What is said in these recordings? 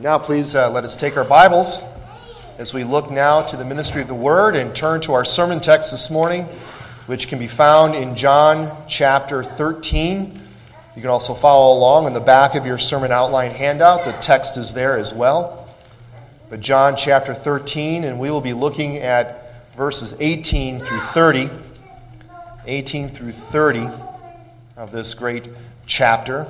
Now please let us take our Bibles as we look now to the ministry of the Word and turn to our sermon text this morning, which can be found in John chapter 13. You can also follow along in the back of your sermon outline handout. The text is there as well. But John chapter 13, and we will be looking at verses 18 through 30. 18 through 30 of this great chapter.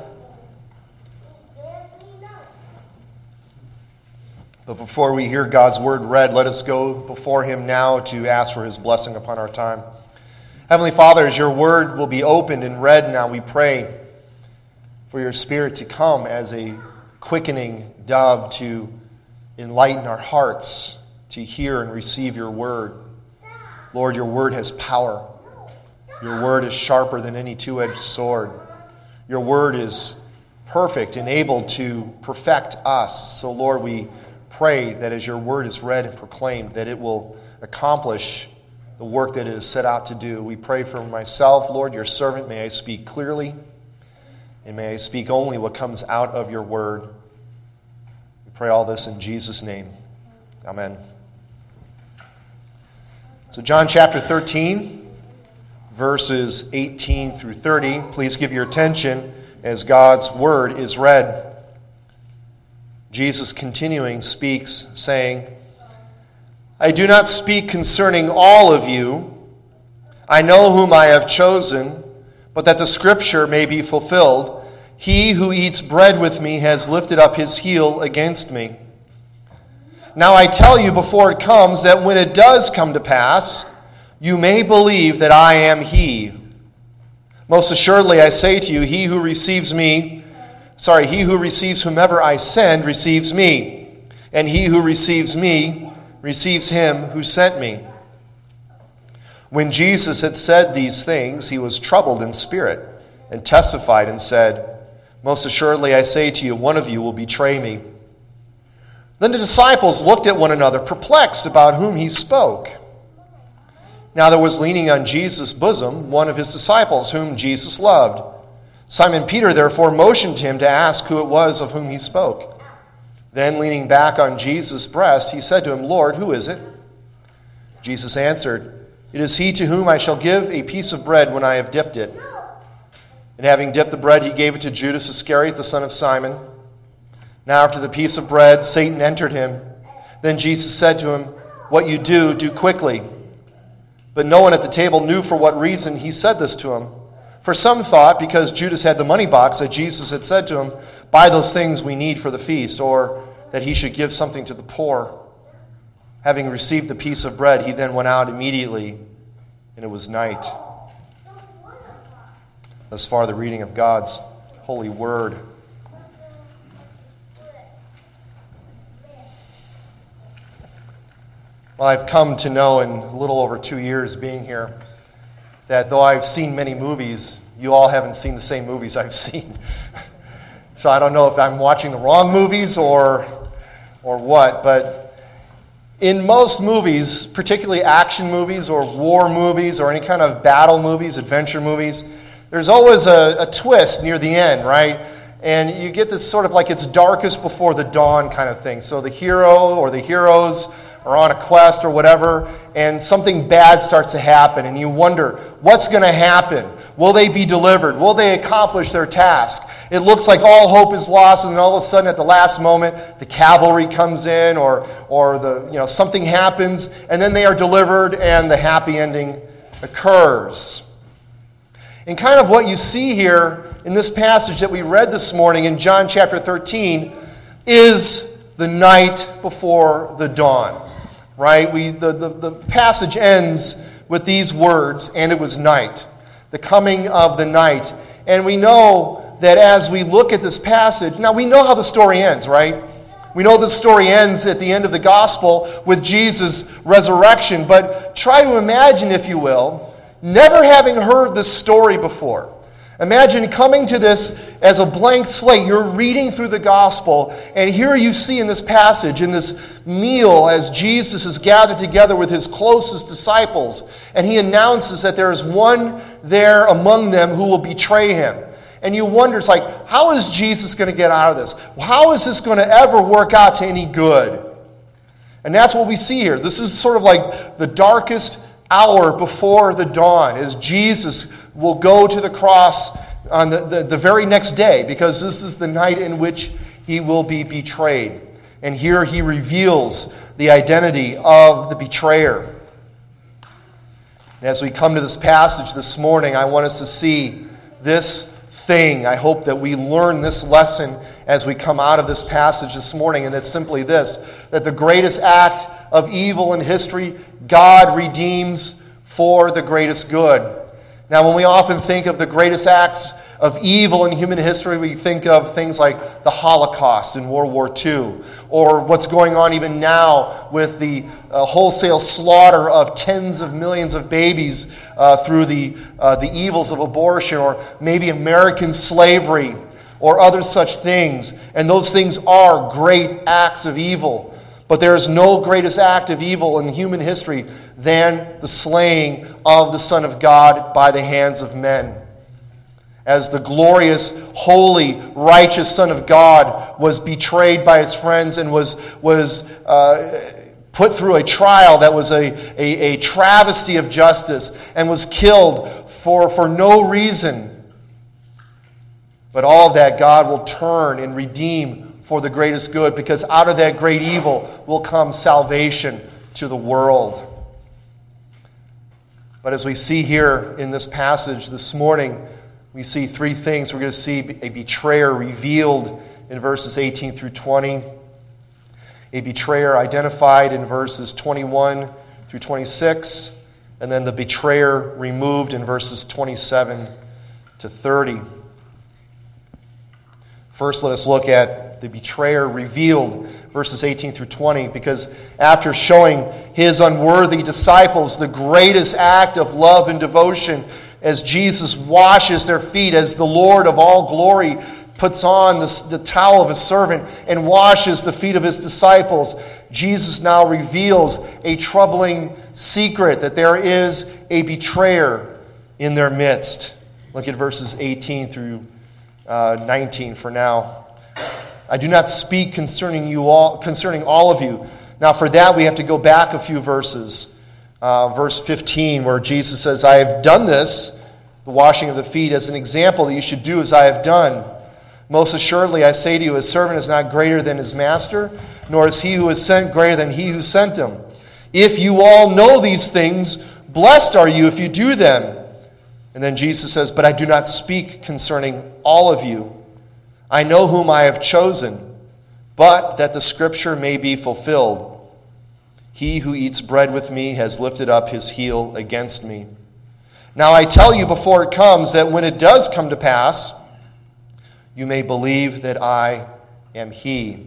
But before we hear God's word read, let us go before him now to ask for his blessing upon our time. Heavenly Father, as your word will be opened and read now, we pray for your Spirit to come as a quickening dove to enlighten our hearts to hear and receive your word. Lord, your word has power. Your word is sharper than any two-edged sword. Your word is perfect and able to perfect us. So, Lord, we pray that as your word is read and proclaimed, that it will accomplish the work that it is set out to do. We pray for myself, Lord, your servant. May I speak clearly, and may I speak only what comes out of your word. We pray all this in Jesus' name. Amen. So John chapter 13, verses 18 through 30. Please give your attention as God's word is read. Jesus continuing speaks, saying, I do not speak concerning all of you. I know whom I have chosen, but that the scripture may be fulfilled. He who eats bread with me has lifted up his heel against me. Now I tell you before it comes, that when it does come to pass, you may believe that I am he. Most assuredly I say to you, he who receives whomever I send receives me, and he who receives me receives him who sent me. When Jesus had said these things, he was troubled in spirit and testified and said, Most assuredly I say to you, one of you will betray me. Then the disciples looked at one another, perplexed about whom he spoke. Now there was leaning on Jesus' bosom one of his disciples, whom Jesus loved. Simon Peter therefore motioned him to ask who it was of whom he spoke. Then leaning back on Jesus' breast, he said to him, Lord, who is it? Jesus answered, It is he to whom I shall give a piece of bread when I have dipped it. And having dipped the bread, he gave it to Judas Iscariot, the son of Simon. Now after the piece of bread, Satan entered him. Then Jesus said to him, What you do, do quickly. But no one at the table knew for what reason he said this to him. For some thought, because Judas had the money box, that Jesus had said to him, Buy those things we need for the feast, or that he should give something to the poor. Having received the piece of bread, he then went out immediately, and it was night. Thus far, the reading of God's holy word. Well, I've come to know in a little over 2 years being here that though I've seen many movies, you all haven't seen the same movies I've seen. So I don't know if I'm watching the wrong movies or what, but in most movies, particularly action movies or war movies or any kind of battle movies, adventure movies, there's always a twist near the end, right? And you get this sort of like it's darkest before the dawn kind of thing. So the hero or the heroes are on a quest or whatever, and something bad starts to happen, and you wonder, what's going to happen? Will they be delivered? Will they accomplish their task? It looks like all hope is lost, and then all of a sudden at the last moment, the cavalry comes in, or something happens, and then they are delivered, and the happy ending occurs. And kind of what you see here in this passage that we read this morning in John chapter 13 is the night before the dawn. Right? The passage ends with these words, and it was night. The coming of the night. And we know that as we look at this passage, now we know how the story ends, right? We know the story ends at the end of the gospel with Jesus' resurrection, but try to imagine, if you will, never having heard this story before. Imagine coming to this as a blank slate. You're reading through the gospel, and here you see in this passage, in this meal, as Jesus is gathered together with his closest disciples, and he announces that there is one there among them who will betray him. And you wonder, it's like, how is Jesus going to get out of this? How is this going to ever work out to any good? And that's what we see here. This is sort of like the darkest hour before the dawn, as Jesus will go to the cross on the very next day, because this is the night in which he will be betrayed. And here he reveals the identity of the betrayer. And as we come to this passage this morning, I want us to see this thing. I hope that we learn this lesson as we come out of this passage this morning, and it's simply this, that the greatest act of evil in history, God redeems for the greatest good. Now, when we often think of the greatest acts of evil in human history, we think of things like the Holocaust in World War II, or what's going on even now with the wholesale slaughter of tens of millions of babies through the evils of abortion, or maybe American slavery, or other such things. And those things are great acts of evil. But there is no greatest act of evil in human history than the slaying of the Son of God by the hands of men. As the glorious, holy, righteous Son of God was betrayed by his friends and was put through a trial that was a travesty of justice and was killed for no reason. But all of that God will turn and redeem for the greatest good, because out of that great evil will come salvation to the world. But as we see here in this passage this morning, we see three things. We're going to see a betrayer revealed in verses 18 through 20, a betrayer identified in verses 21 through 26, and then the betrayer removed in verses 27 to 30. First, let us look at the betrayer revealed, verses 18 through 20, because after showing his unworthy disciples the greatest act of love and devotion, as Jesus washes their feet, as the Lord of all glory puts on the towel of his servant and washes the feet of his disciples, Jesus now reveals a troubling secret, that there is a betrayer in their midst. Look at verses 18 through 19 for now. I do not speak concerning all of you. Now for that we have to go back a few verses. Verse 15, where Jesus says, I have done this, the washing of the feet, as an example that you should do as I have done. Most assuredly I say to you, a servant is not greater than his master, nor is he who is sent greater than he who sent him. If you all know these things, blessed are you if you do them. And then Jesus says, but I do not speak concerning all of you. I know whom I have chosen, but that the scripture may be fulfilled. He who eats bread with me has lifted up his heel against me. Now I tell you before it comes, that when it does come to pass, you may believe that I am he.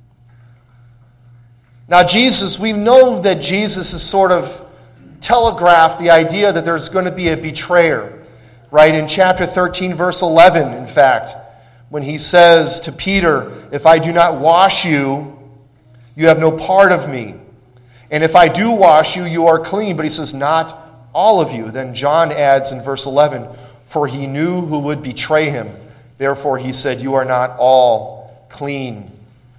Now we know that Jesus has sort of telegraphed the idea that there's going to be a betrayer. Right in chapter 13, verse 11, in fact, when he says to Peter, if I do not wash you, you have no part of me. And if I do wash you, you are clean. But he says, not all of you. Then John adds in verse 11, for he knew who would betray him. Therefore he said, you are not all clean.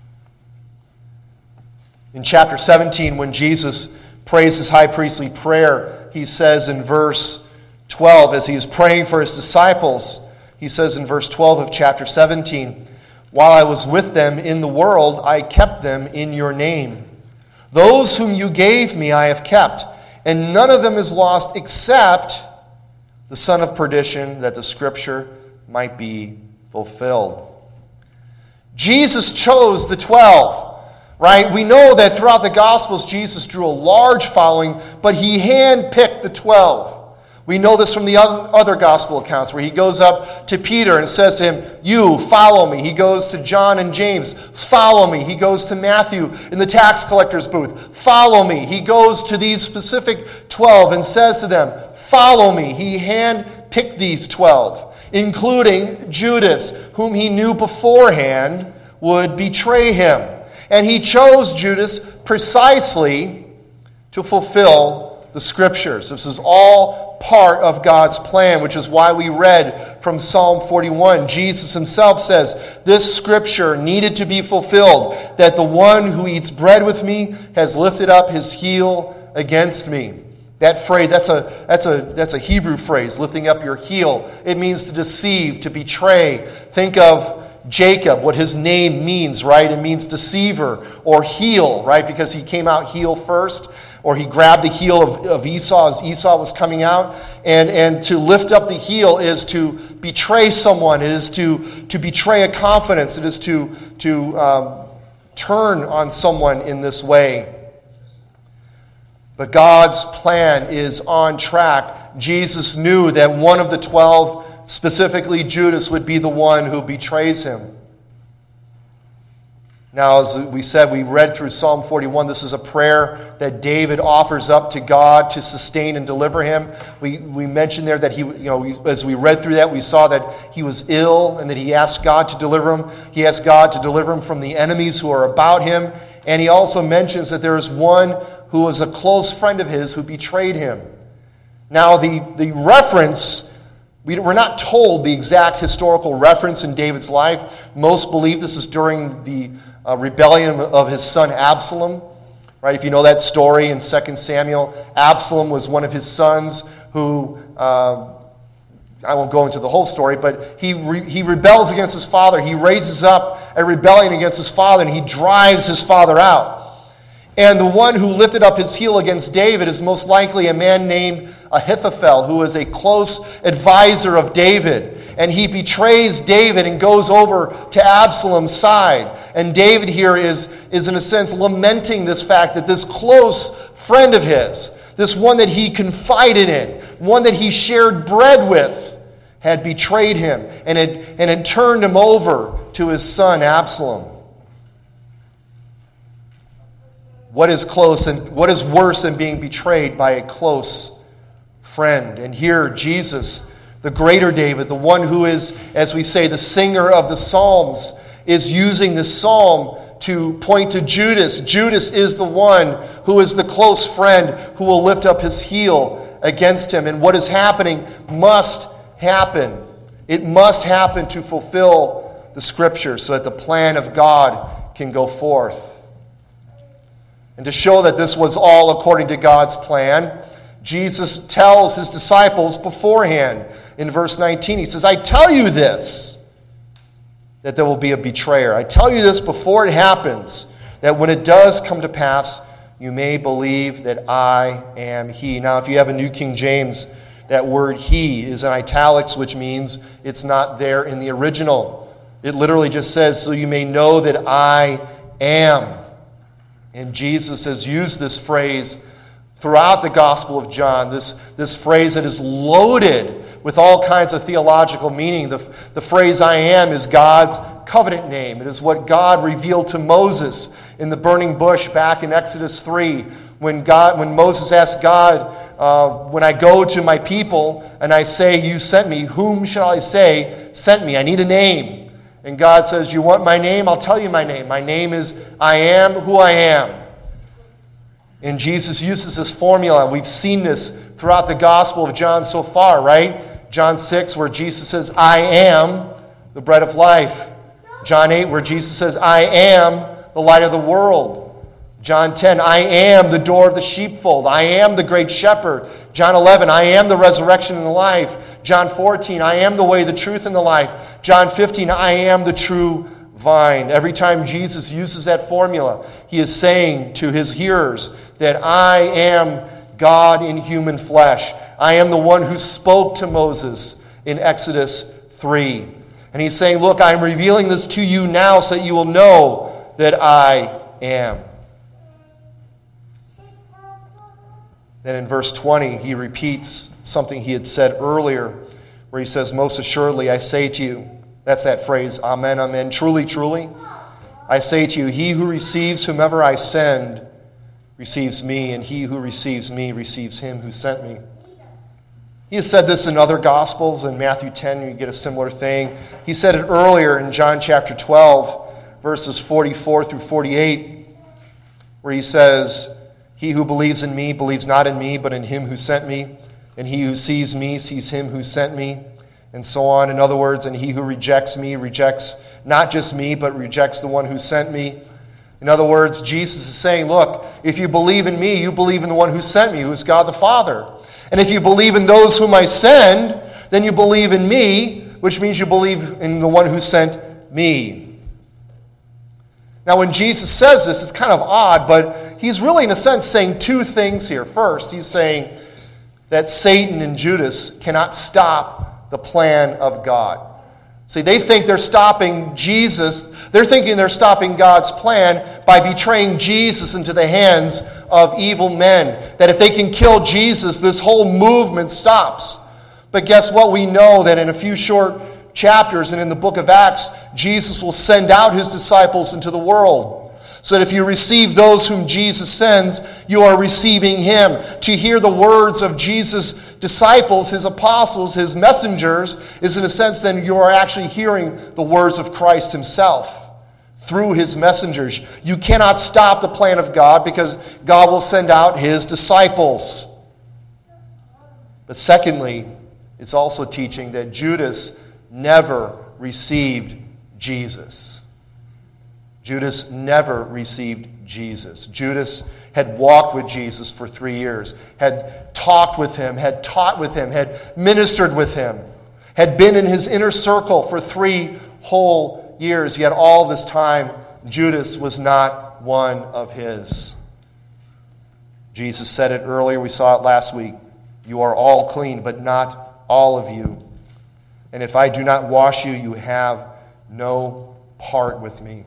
In chapter 17, when Jesus prays his high priestly prayer, he says in verse 12, as he is praying for his disciples, he says in verse 12 of chapter 17, while I was with them in the world, I kept them in your name. Those whom you gave me I have kept, and none of them is lost except the son of perdition, that the scripture might be fulfilled. Jesus chose the 12, right? We know that throughout the Gospels, Jesus drew a large following, but he handpicked the 12. We know this from the other gospel accounts, where he goes up to Peter and says to him, you, follow me. He goes to John and James, follow me. He goes to Matthew in the tax collector's booth, follow me. He goes to these specific 12 and says to them, follow me. He handpicked these 12, including Judas, whom he knew beforehand would betray him. And he chose Judas precisely to fulfill the scriptures. This is all part of God's plan, which is why we read from Psalm 41. Jesus himself says, this scripture needed to be fulfilled, that the one who eats bread with me has lifted up his heel against me. That phrase, that's a Hebrew phrase, lifting up your heel. It means to deceive, to betray. Think of Jacob, what his name means, right? It means deceiver or heel, right? Because he came out heel first, or he grabbed the heel of Esau as Esau was coming out. And to lift up the heel is to betray someone. It is to betray a confidence. It is to turn on someone in this way. But God's plan is on track. Jesus knew that one of the 12, specifically Judas, would be the one who betrays him. Now, as we said, we read through Psalm 41. This is a prayer that David offers up to God to sustain and deliver him. We mentioned there that as we read through that, we saw that he was ill and that he asked God to deliver him. He asked God to deliver him from the enemies who are about him. And he also mentions that there is one who was a close friend of his who betrayed him. Now, the reference, we're not told the exact historical reference in David's life. Most believe this is during the rebellion of his son Absalom. Right? If you know that story in 2 Samuel, Absalom was one of his sons who, I won't go into the whole story, but he rebels against his father. He raises up a rebellion against his father, and he drives his father out. And the one who lifted up his heel against David is most likely a man named Ahithophel, who is a close advisor of David. And he betrays David and goes over to Absalom's side. And David here is in a sense lamenting this fact that this close friend of his, this one that he confided in, one that he shared bread with, had betrayed him and had turned him over to his son Absalom. What is close and what is worse than being betrayed by a close friend? And here Jesus, the greater David, the one who is, as we say, the singer of the Psalms, is using this psalm to point to Judas. Judas is the one who is the close friend who will lift up his heel against him. And what is happening must happen. It must happen to fulfill the Scripture so that the plan of God can go forth. And to show that this was all according to God's plan, Jesus tells his disciples beforehand. In verse 19, he says, I tell you this, that there will be a betrayer. I tell you this before it happens, that when it does come to pass, you may believe that I am he. Now, if you have a New King James, that word he is in italics, which means it's not there in the original. It literally just says, so you may know that I am. And Jesus has used this phrase throughout the Gospel of John, this phrase that is loaded with all kinds of theological meaning. The phrase I am is God's covenant name. It is what God revealed to Moses in the burning bush back in Exodus 3 when Moses asked God, when I go to my people and I say, you sent me, whom shall I say sent me? I need a name. And God says, you want my name? I'll tell you my name. My name is I am who I am. And Jesus uses this formula. We've seen this throughout the Gospel of John so far, right? John 6, where Jesus says, I am the bread of life. John 8, where Jesus says, I am the light of the world. John 10, I am the door of the sheepfold. I am the great shepherd. John 11, I am the resurrection and the life. John 14, I am the way, the truth, and the life. John 15, I am the true vine. Every time Jesus uses that formula, he is saying to his hearers that I am God in human flesh. I am the one who spoke to Moses in Exodus 3. And he's saying, look, I'm revealing this to you now so that you will know that I am. Then in verse 20, he repeats something he had said earlier, where he says, most assuredly, I say to you, that's that phrase, amen, amen, truly, truly, I say to you, he who receives whomever I send receives me, and he who receives me receives him who sent me. He has said this in other Gospels. In Matthew 10, you get a similar thing. He said it earlier in John chapter 12, verses 44 through 48, where he says, he who believes in me believes not in me, but in him who sent me. And he who sees me sees him who sent me. and so on. In other words, and he who rejects me rejects not just me, but rejects the one who sent me. In other words, Jesus is saying, look, if you believe in me, you believe in the one who sent me, who is God the Father. And if you believe in those whom I send, then you believe in me, which means you believe in the one who sent me. Now, when Jesus says this, it's kind of odd, but he's really, in a sense, saying two things here. First, he's saying that Satan and Judas cannot stop the plan of God. See, they think they're stopping Jesus. They're thinking they're stopping God's plan by betraying Jesus into the hands of evil men. That if they can kill Jesus, this whole movement stops. But guess what? We know that in a few short chapters and in the book of Acts, Jesus will send out his disciples into the world. So that if you receive those whom Jesus sends, you are receiving him. To hear the words of Jesus' disciples, his apostles, his messengers, is in a sense then you are actually hearing the words of Christ himself through his messengers. You cannot stop the plan of God because God will send out his disciples. But secondly, it's also teaching that Judas never received Jesus. Judas never received Jesus. Judas had walked with Jesus for 3 years, had talked with him, had taught with him, had ministered with him, had been in his inner circle for 3 whole years. Yet all this time, Judas was not one of his. Jesus said it earlier, we saw it last week. You are all clean, but not all of you. And if I do not wash you, you have no part with me.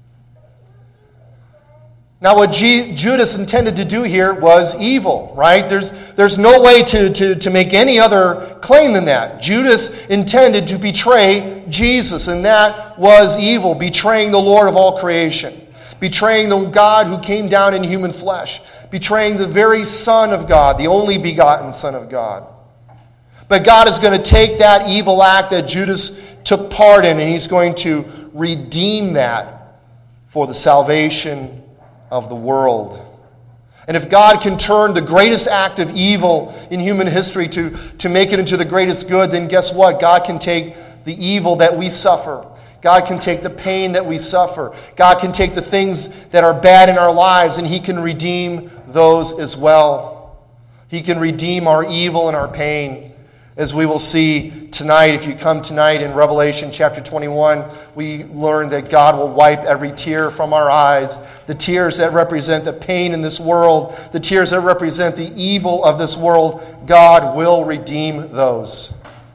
Now, what Judas intended to do here was evil, right? There's no way to make any other claim than that. Judas intended to betray Jesus, and that was evil, betraying the Lord of all creation, betraying the God who came down in human flesh, betraying the very Son of God, the only begotten Son of God. But God is going to take that evil act that Judas took part in, and he's going to redeem that for the salvation of the world. And if God can turn the greatest act of evil in human history to make it into the greatest good, then guess what? God can take the evil that we suffer. God can take the pain that we suffer. God can take the things that are bad in our lives, and he can redeem those as well. He can redeem our evil and our pain. As we will see tonight, if you come tonight in Revelation chapter 21, we learn that God will wipe every tear from our eyes. The tears that represent the pain in this world, the tears that represent the evil of this world, God will redeem those.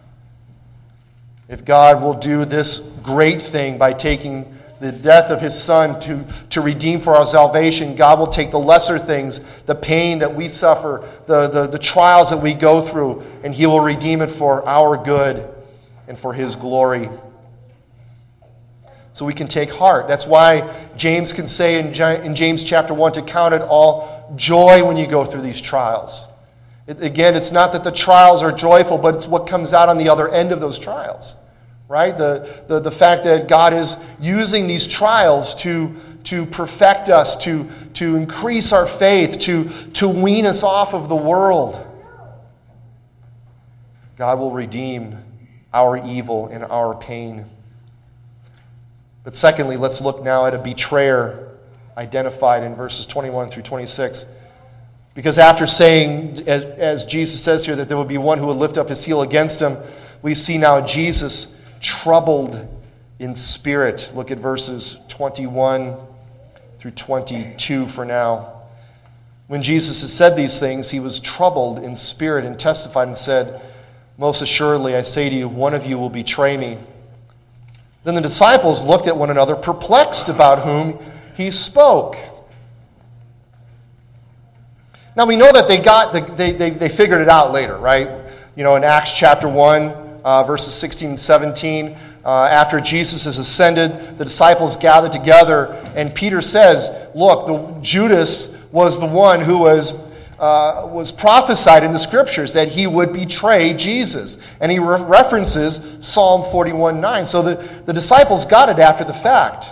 If God will do this great thing by taking the death of his Son to redeem for our salvation, God will take the lesser things, the pain that we suffer, the trials that we go through, and he will redeem it for our good and for his glory. So we can take heart. That's why James can say in James chapter 1 to count it all joy when you go through these trials. Again, it's not that the trials are joyful, but it's what comes out on the other end of those trials. Right? The fact that God is using these trials to perfect us, to increase our faith, to wean us off of the world. God will redeem our evil and our pain. But secondly, let's look now at a betrayer identified in verses 21 through 26. Because after saying, as Jesus says here, that there would be one who would lift up his heel against him, we see now Jesus troubled in spirit. Look at verses 21 through 22 for now. When Jesus had said these things, he was troubled in spirit and testified and said, most assuredly, I say to you, one of you will betray me. Then the disciples looked at one another, perplexed about whom he spoke. Now we know that they figured it out later, right? You know, in Acts chapter 1, verses 16 and 17, after Jesus has ascended, the disciples gathered together, and Peter says, look, Judas was the one who was prophesied in the Scriptures that he would betray Jesus. And he references Psalm 41:9. So the disciples got it after the fact.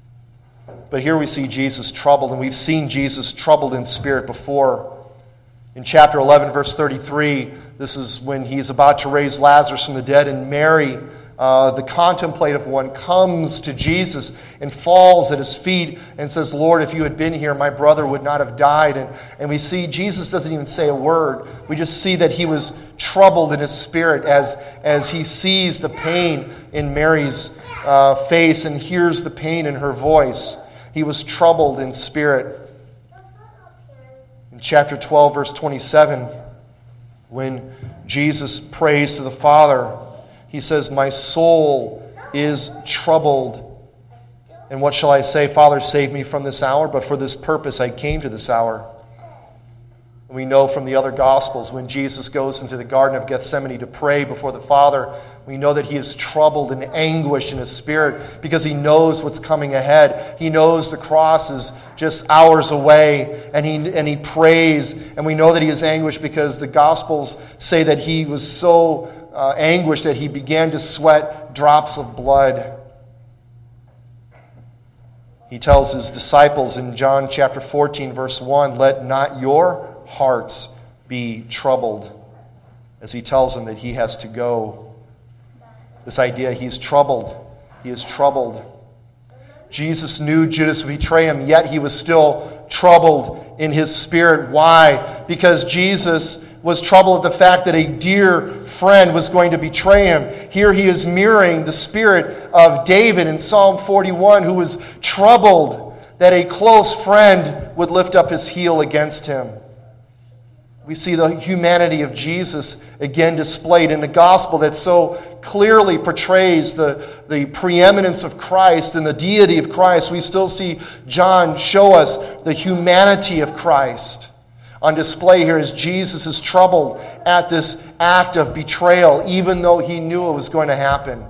But here we see Jesus troubled, and we've seen Jesus troubled in spirit before. In chapter 11, verse 33, this is when he's about to raise Lazarus from the dead, and Mary, the contemplative one, comes to Jesus and falls at his feet and says, Lord, if you had been here, my brother would not have died. And we see Jesus doesn't even say a word. We just see that he was troubled in his spirit as he sees the pain in Mary's face and hears the pain in her voice. He was troubled in spirit. In chapter 12, verse 27, when Jesus prays to the Father, he says, my soul is troubled. And what shall I say? Father, save me from this hour, but for this purpose I came to this hour. And we know from the other Gospels, when Jesus goes into the Garden of Gethsemane to pray before the Father, we know that he is troubled and anguished in his spirit because he knows what's coming ahead. He knows the cross is just hours away, and he prays. And we know that he is anguished because the Gospels say that he was so anguished that he began to sweat drops of blood. He tells his disciples in John chapter 14, verse 1, let not your hearts be troubled, as he tells them that he has to go. This idea, he's troubled. He is troubled. Jesus knew Judas would betray him, yet he was still troubled in his spirit. Why? Because Jesus was troubled at the fact that a dear friend was going to betray him. Here he is mirroring the spirit of David in Psalm 41, who was troubled that a close friend would lift up his heel against him. We see the humanity of Jesus again displayed in the gospel that so clearly portrays the preeminence of Christ and the deity of Christ. We still see John show us the humanity of Christ. On display here as Jesus is troubled at this act of betrayal, even though he knew it was going to happen.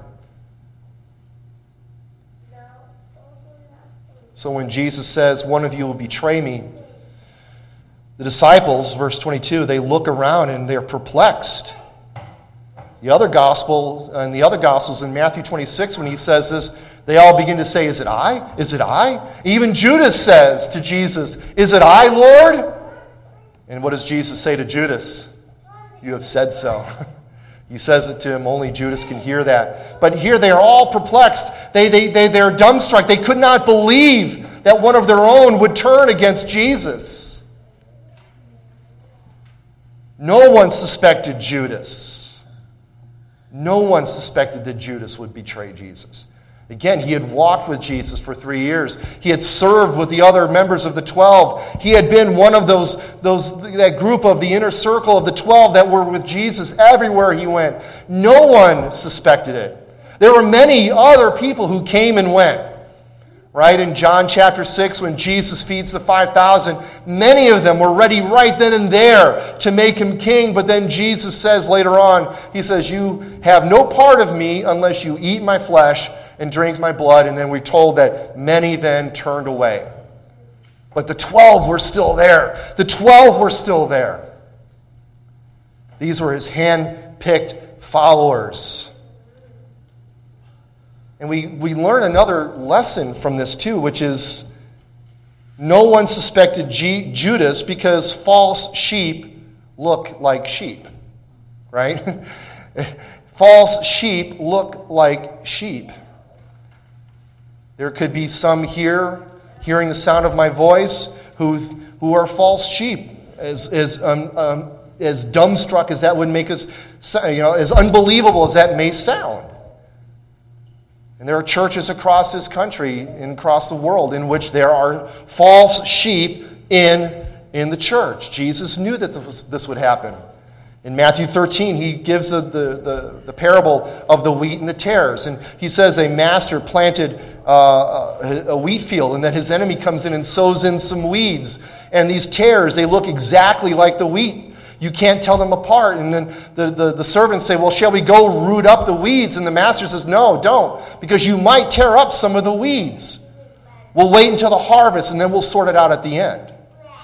So when Jesus says, one of you will betray me, the disciples, verse 22, they look around and they're perplexed. In the other Gospels, in Matthew 26, when he says this, they all begin to say, is it I? Is it I? Even Judas says to Jesus, is it I, Lord? And what does Jesus say to Judas? You have said so. He says it to him. Only Judas can hear that. But here they are all perplexed. They're dumbstruck. They could not believe that one of their own would turn against Jesus. No one suspected Judas. No one suspected that Judas would betray Jesus. Again, he had walked with Jesus for 3 years. He had served with the other members of the 12. He had been one of that group of the inner circle of the 12 that were with Jesus everywhere he went. No one suspected it. There were many other people who came and went. Right? In John chapter 6, when Jesus feeds the 5,000, many of them were ready right then and there to make him king. But then Jesus says later on, he says, you have no part of me unless you eat my flesh and drink my blood. And then we're told that many then turned away. But the 12 were still there. The 12 were still there. These were his hand-picked followers. And we learn another lesson from this too, which is no one suspected Judas because false sheep look like sheep. Right? False sheep look like sheep. There could be some here hearing the sound of my voice who are false sheep, as dumbstruck as that would make us, as unbelievable as that may sound. And there are churches across this country and across the world in which there are false sheep in the church. Jesus knew that this would happen. In Matthew 13, he gives the parable of the wheat and the tares. And he says a master planted a wheat field, and then his enemy comes in and sows in some weeds. And these tares, they look exactly like the wheat. You can't tell them apart. And then the servants say, well, shall we go root up the weeds? And the master says, no, don't, because you might tear up some of the weeds. We'll wait until the harvest, and then we'll sort it out at the end.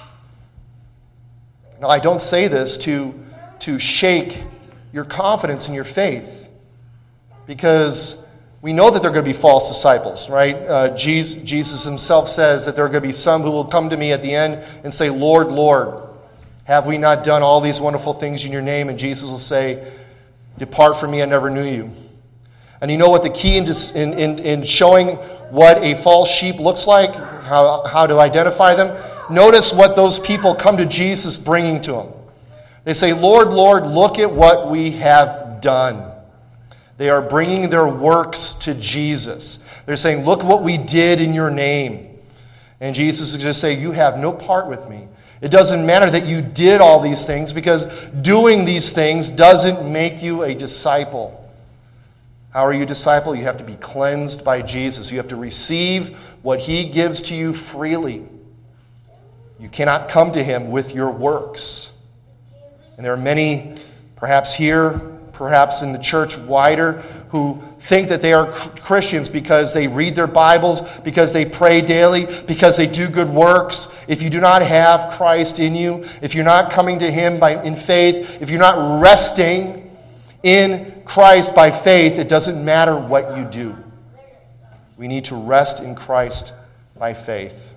Now, I don't say this to shake your confidence in your faith, because we know that there are going to be false disciples, right? Jesus himself says that there are going to be some who will come to me at the end and say, Lord, Lord, Have we not done all these wonderful things in your name? And Jesus will say, depart from me, I never knew you. And you know what the key in showing what a false sheep looks like, how to identify them? Notice what those people come to Jesus bringing to him. They say, Lord, Lord, look at what we have done. They are bringing their works to Jesus. They're saying, look what we did in your name. And Jesus is going to say, you have no part with me. It doesn't matter that you did all these things, because doing these things doesn't make you a disciple. How are you a disciple? You have to be cleansed by Jesus. You have to receive what he gives to you freely. You cannot come to him with your works. And there are many, perhaps here, perhaps in the church wider, who think that they are Christians because they read their Bibles, because they pray daily, because they do good works. If you do not have Christ in you, if you're not coming to him in faith, if you're not resting in Christ by faith, it doesn't matter what you do. We need to rest in Christ by faith.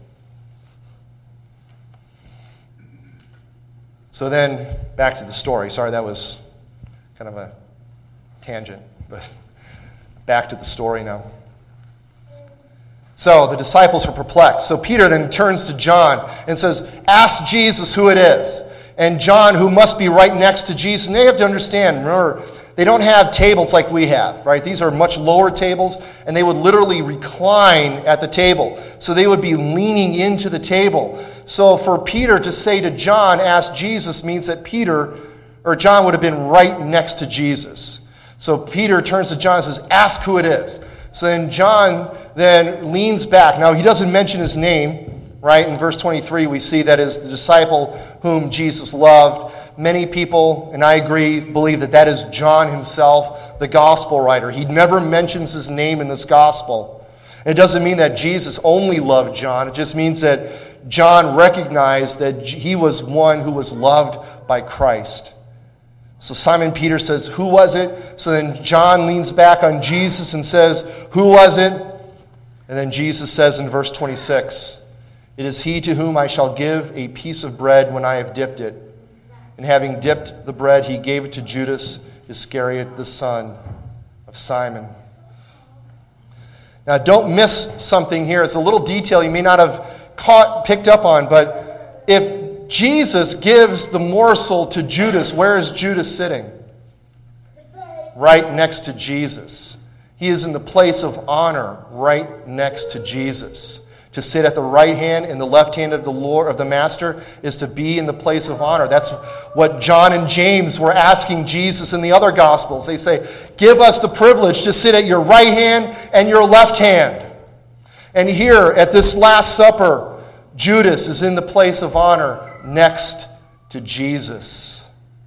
So then, back to the story. Sorry, that was kind of a tangent, but back to the story now. So the disciples are perplexed. So Peter then turns to John and says, ask Jesus who it is. And John, who must be right next to Jesus, and they have to understand, remember, they don't have tables like we have, right? These are much lower tables, and they would literally recline at the table. So they would be leaning into the table. So for Peter to say to John, ask Jesus, means that John would have been right next to Jesus. So Peter turns to John and says, ask who it is. So then John then leans back. Now he doesn't mention his name, right? In verse 23 we see that is the disciple whom Jesus loved. Many people, and I agree, believe that that is John himself, the gospel writer. He never mentions his name in this gospel. And it doesn't mean that Jesus only loved John. It just means that John recognized that he was one who was loved by Christ. So Simon Peter says, who was it? So then John leans back on Jesus and says, who was it? And then Jesus says in verse 26, it is he to whom I shall give a piece of bread when I have dipped it. And having dipped the bread, he gave it to Judas Iscariot, the son of Simon. Now don't miss something here. It's a little detail you may not have picked up on, but if Jesus gives the morsel to Judas, where is Judas sitting? Right next to Jesus. He is in the place of honor right next to Jesus. To sit at the right hand and the left hand of the Lord, of the Master, is to be in the place of honor. That's what John and James were asking Jesus in the other Gospels. They say, give us the privilege to sit at your right hand and your left hand. And here at this Last Supper, Judas is in the place of honor next to Jesus.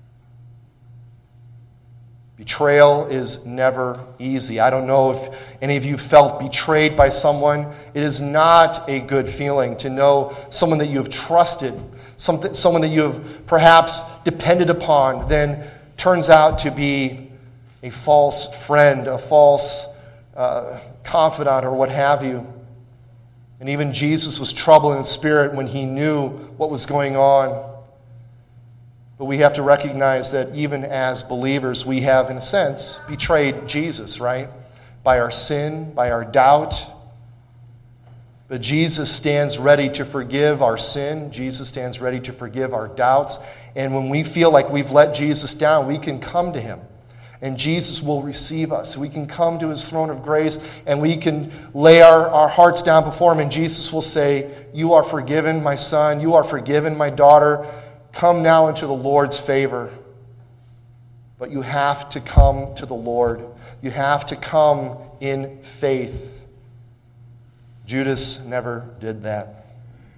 Betrayal is never easy. I don't know if any of you felt betrayed by someone. It is not a good feeling to know someone that you have trusted, someone that you have perhaps depended upon, then turns out to be a false friend, a false confidant, or what have you. And even Jesus was troubled in spirit when he knew what was going on. But we have to recognize that even as believers, we have, in a sense, betrayed Jesus, right? By our sin, by our doubt. But Jesus stands ready to forgive our sin. Jesus stands ready to forgive our doubts. And when we feel like we've let Jesus down, we can come to him. And Jesus will receive us. We can come to his throne of grace and we can lay our hearts down before him. And Jesus will say, you are forgiven, my son. You are forgiven, my daughter. Come now into the Lord's favor. But you have to come to the Lord. You have to come in faith. Judas never did that.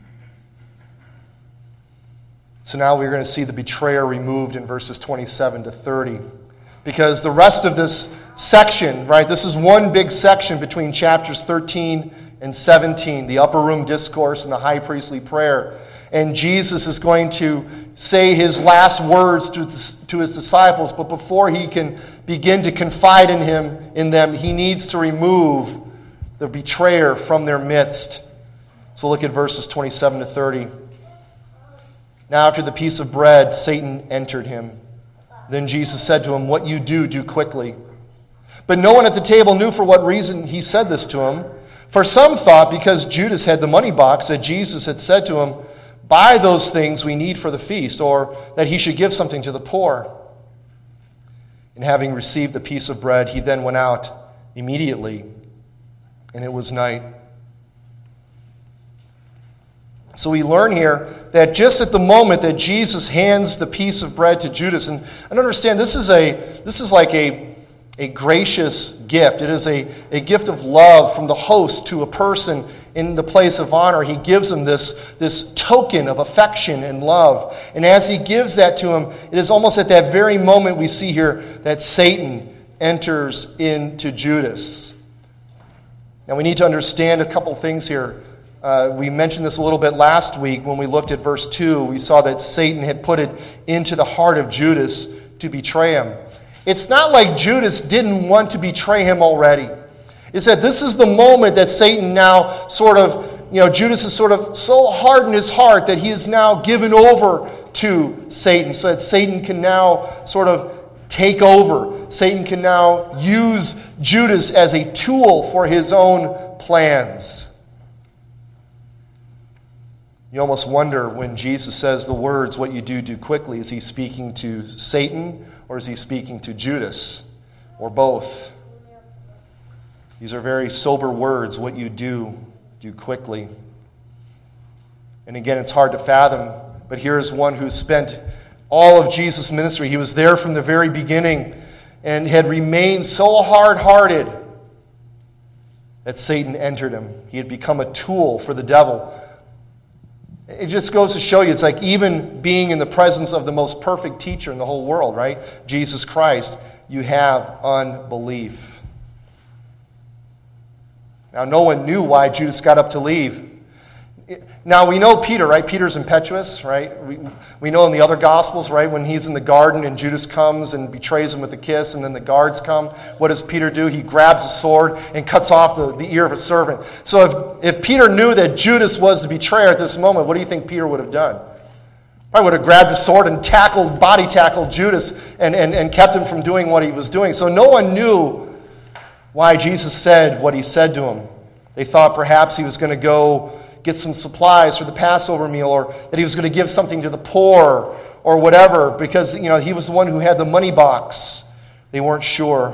So now we're going to see the betrayer removed in verses 27 to 30. Because the rest of this section, right, this is one big section between chapters 13 and 17, the upper room discourse and the high priestly prayer. And Jesus is going to say his last words to his disciples, but before he can begin to confide in them, he needs to remove the betrayer from their midst. So look at verses 27 to 30. Now after the piece of bread, Satan entered him. Then Jesus said to him, "What you do, do quickly." But no one at the table knew for what reason he said this to him. For some thought because Judas had the money box that Jesus had said to him, "Buy those things we need for the feast," or that he should give something to the poor. And having received the piece of bread, he then went out immediately, and it was night. So we learn here that just at the moment that Jesus hands the piece of bread to Judas, and understand this is like a gracious gift. It is a gift of love from the host to a person in the place of honor. He gives him this token of affection and love. And as he gives that to him, it is almost at that very moment we see here that Satan enters into Judas. Now we need to understand a couple things here. We mentioned this a little bit last week when we looked at verse 2. We saw that Satan had put it into the heart of Judas to betray him. It's not like Judas didn't want to betray him already. It's that this is the moment that Satan now Judas is sort of so hardened his heart that he is now given over to Satan, so that Satan can now sort of take over. Satan can now use Judas as a tool for his own plans. You almost wonder when Jesus says the words, "What you do, do quickly," is he speaking to Satan or is he speaking to Judas? Or both? These are very sober words. What you do, do quickly. And again, it's hard to fathom, but here is one who spent all of Jesus' ministry. He was there from the very beginning and had remained so hard-hearted that Satan entered him. He had become a tool for the devil. It just goes to show you, it's like even being in the presence of the most perfect teacher in the whole world, right? Jesus Christ, you have unbelief. Now, no one knew why Judas got up to leave. Now, we know Peter, right? Peter's impetuous, right? We know in the other Gospels, right? When he's in the garden and Judas comes and betrays him with a kiss and then the guards come, what does Peter do? He grabs a sword and cuts off the ear of a servant. So if Peter knew that Judas was the betrayer at this moment, what do you think Peter would have done? Probably would have grabbed a sword and body tackled Judas and kept him from doing what he was doing. So no one knew why Jesus said what he said to him. They thought perhaps he was going to go get some supplies for the Passover meal, or that he was going to give something to the poor, or whatever, because he was the one who had the money box. They weren't sure.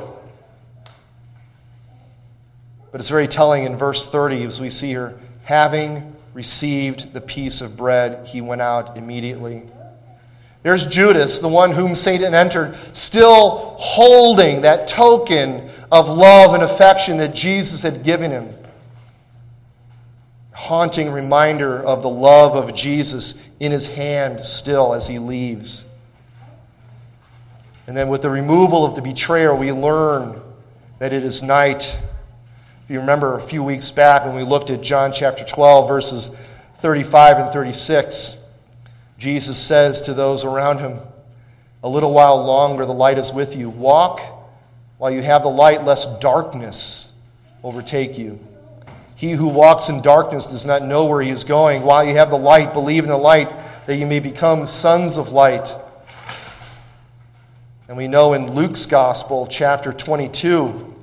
But it's very telling in verse 30, as we see here, having received the piece of bread, he went out immediately. There's Judas, the one whom Satan entered, still holding that token of love and affection that Jesus had given him. Haunting reminder of the love of Jesus in his hand still as he leaves. And then with the removal of the betrayer, we learn that it is night. If you remember a few weeks back when we looked at John chapter 12, verses 35 and 36, Jesus says to those around him, "A little while longer the light is with you. Walk while you have the light, lest darkness overtake you. He who walks in darkness does not know where he is going. While you have the light, believe in the light, that you may become sons of light." And we know in Luke's Gospel, chapter 22,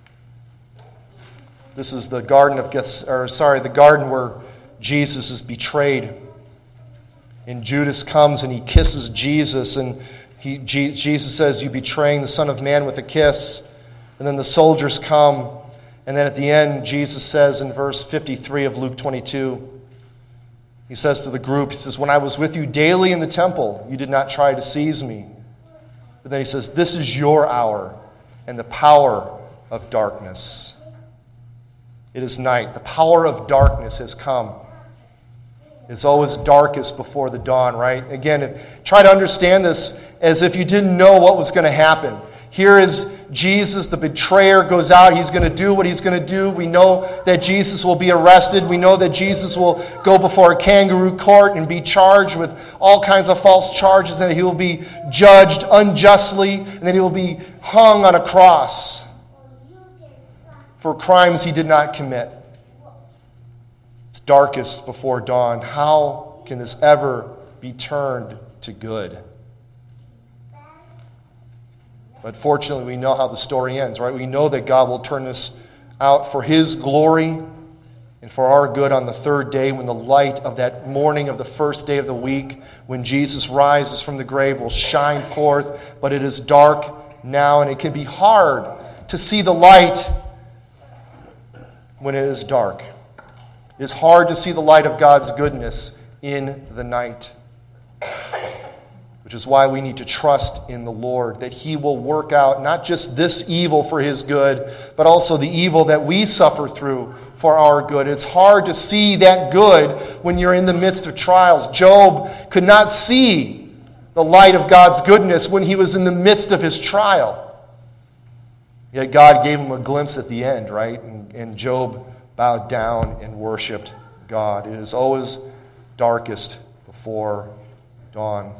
this is the garden the garden where Jesus is betrayed. And Judas comes and he kisses Jesus, and Jesus says, "You betraying the Son of Man with a kiss." And then the soldiers come. And then at the end, Jesus says in verse 53 of Luke 22, he says to the group, he says, "When I was with you daily in the temple, you did not try to seize me." But then he says, "This is your hour and the power of darkness." It is night. The power of darkness has come. It's always darkest before the dawn, right? Again, try to understand this as if you didn't know what was going to happen. Here is Jesus, the betrayer, goes out. He's going to do what he's going to do. We know that Jesus will be arrested. We know that Jesus will go before a kangaroo court and be charged with all kinds of false charges, and that he will be judged unjustly, and that he will be hung on a cross for crimes he did not commit. It's darkest before dawn. How can this ever be turned to good. But fortunately, we know how the story ends, right? We know that God will turn this out for His glory and for our good on the third day, when the light of that morning of the first day of the week, when Jesus rises from the grave, will shine forth. But it is dark now, and it can be hard to see the light when it is dark. It is hard to see the light of God's goodness in the night, which is why we need to trust in the Lord, that He will work out not just this evil for His good, but also the evil that we suffer through for our good. It's hard to see that good when you're in the midst of trials. Job could not see the light of God's goodness when he was in the midst of his trial. Yet God gave him a glimpse at the end, right? And Job bowed down and worshiped God. It is always darkest before dawn.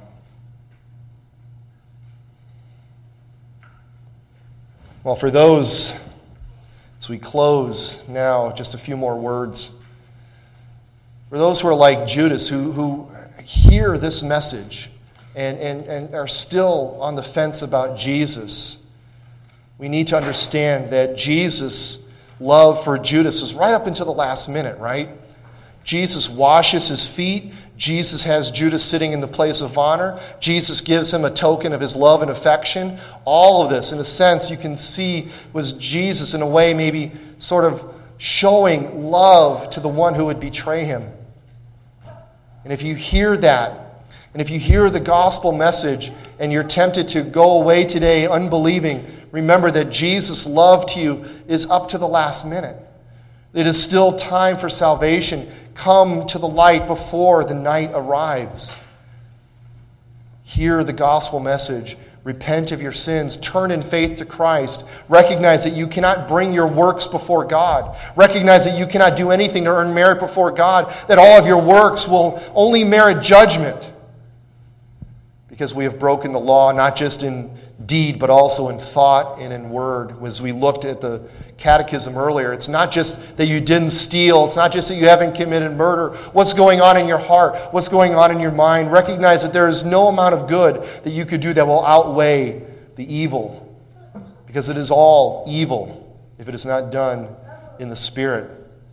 Well, for those, as we close now, just a few more words. For those who are like Judas, who hear this message and are still on the fence about Jesus, we need to understand that Jesus' love for Judas was right up until the last minute, right? Jesus washes his feet. Jesus has Judas sitting in the place of honor. Jesus gives him a token of his love and affection. All of this, in a sense, you can see was Jesus in a way maybe sort of showing love to the one who would betray him. And if you hear that, and if you hear the gospel message and you're tempted to go away today unbelieving, remember that Jesus' love to you is up to the last minute. It is still time for salvation. Come to the light before the night arrives. Hear the gospel message. Repent of your sins. Turn in faith to Christ. Recognize that you cannot bring your works before God. Recognize that you cannot do anything to earn merit before God. That all of your works will only merit judgment. Because we have broken the law, not just in deed, but also in thought and in word. As we looked at the catechism earlier, it's not just that you didn't steal. It's not just that you haven't committed murder. What's going on in your heart? What's going on in your mind? Recognize that there is no amount of good that you could do that will outweigh the evil. Because it is all evil if it is not done in the Spirit.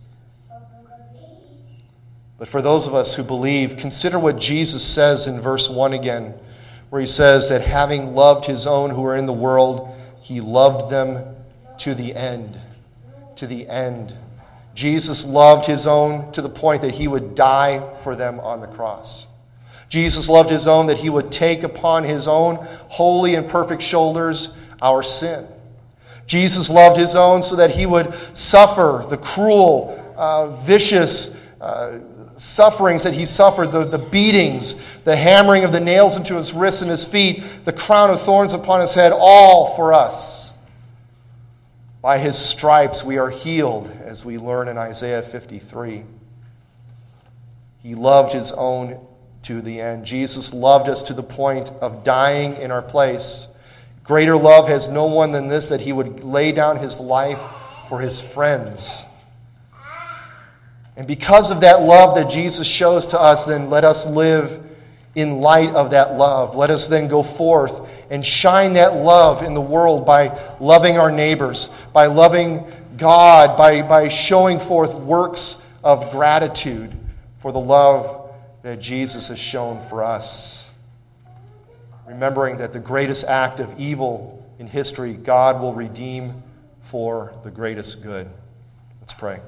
But for those of us who believe, consider what Jesus says in verse 1 again, where he says that having loved his own who are in the world, he loved them to the end. To the end. Jesus loved his own to the point that he would die for them on the cross. Jesus loved his own that he would take upon his own holy and perfect shoulders our sin. Jesus loved his own so that he would suffer the cruel, vicious sufferings that he suffered, the beatings, the hammering of the nails into his wrists and his feet, the crown of thorns upon his head, all for us. By his stripes we are healed, as we learn in Isaiah 53. He loved his own to the end. Jesus loved us to the point of dying in our place. Greater love has no one than this, that he would lay down his life for his friends. And because of that love that Jesus shows to us, then let us live in light of that love. Let us then go forth and shine that love in the world by loving our neighbors, by loving God, by showing forth works of gratitude for the love that Jesus has shown for us. Remembering that the greatest act of evil in history, God will redeem for the greatest good. Let's pray.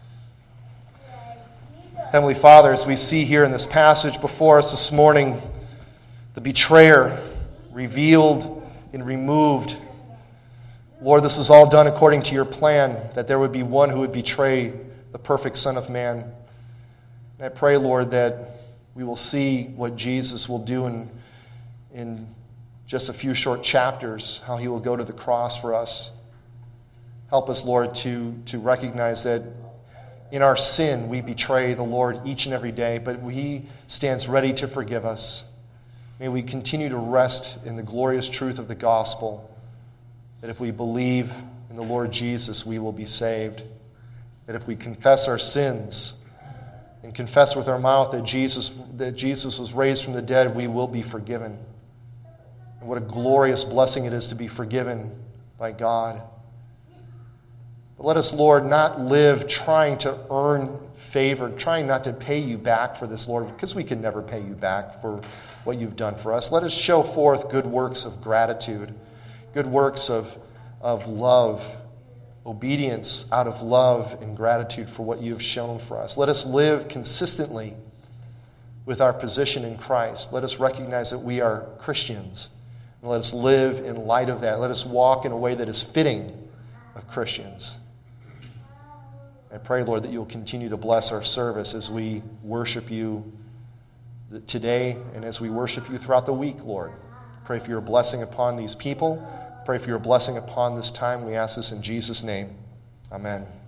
Heavenly Father, as we see here in this passage before us this morning, the betrayer revealed and removed. Lord, this is all done according to your plan, that there would be one who would betray the perfect Son of Man. And I pray, Lord, that we will see what Jesus will do in just a few short chapters, how he will go to the cross for us. Help us, Lord, to recognize that in our sin, we betray the Lord each and every day, but he stands ready to forgive us. May we continue to rest in the glorious truth of the gospel, that if we believe in the Lord Jesus, we will be saved. That if we confess our sins, and confess with our mouth that Jesus was raised from the dead, we will be forgiven. And what a glorious blessing it is to be forgiven by God. But let us, Lord, not live trying to earn favor, trying not to pay you back for this, Lord, because we can never pay you back for what you've done for us. Let us show forth good works of gratitude, good works of love, obedience out of love and gratitude for what you've shown for us. Let us live consistently with our position in Christ. Let us recognize that we are Christians. And let us live in light of that. Let us walk in a way that is fitting of Christians. I pray, Lord, that you'll continue to bless our service as we worship you today and as we worship you throughout the week, Lord. Pray for your blessing upon these people. Pray for your blessing upon this time. We ask this in Jesus' name. Amen.